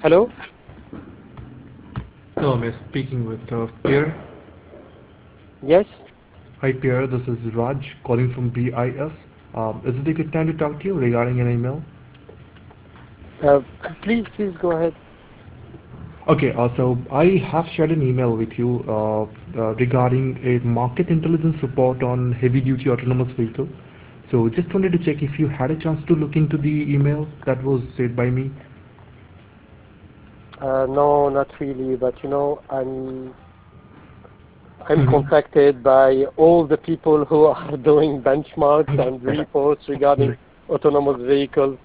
Hello? Hello, I'm speaking with Pierre. Yes? Hi, Pierre. This is Raj calling from BIS. Is it a good time to talk to you regarding an email? Please go ahead. Okay, so I have shared an email with you regarding a market intelligence report on heavy-duty autonomous vehicle. So just wanted to check if you had a chance to look into the email that was said by me. No, not really, but I'm Mm-hmm. contacted by all the people who are doing benchmarks and reports regarding autonomous vehicles.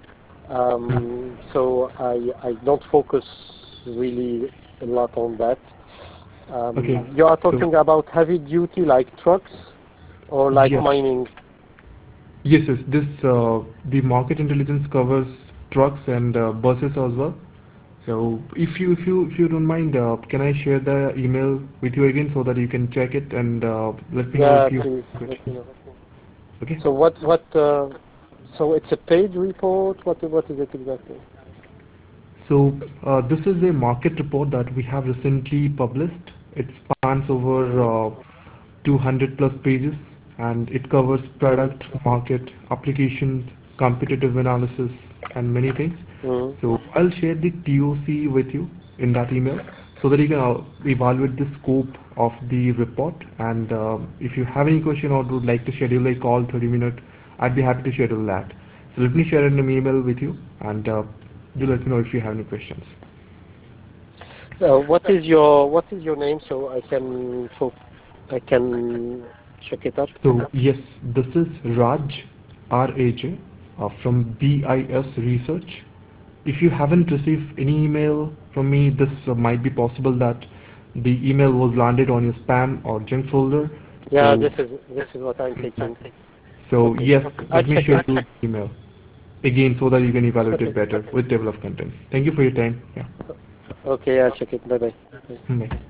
So I don't focus really a lot on that. Okay, You are so talking about heavy duty like trucks or like yes, mining? yes, this the market intelligence covers trucks and buses as well. So if you don't mind, can I share the email with you again so that you can check it and let me know Yeah, if you have please any let me questions. know. Okay. So so it's a paid report? What is it exactly? So this is a market report that we have recently published. It spans over Mm, 200 plus pages and it covers mm, product, market, application, competitive analysis, and many things. mm. So I'll share the TOC with you in that email so that you can evaluate the scope of the report. And if you have any question or would like to schedule a call 30-minute, I'd be happy to schedule that. So let me share an email with you and do let me know if you have any questions. What is your name so I can check it up? So yes, this is Raj, R-A-J, from BIS Research. If you haven't received any email from me, this might be possible that the email was landed on your spam or junk folder. Yeah, So, this is what I'm checking. so Okay, yes, I'll let me check share it. the email again so that you can evaluate it Okay, better with table of contents. Thank you for your time. Yeah. okay, I'll check it. Bye bye. Bye.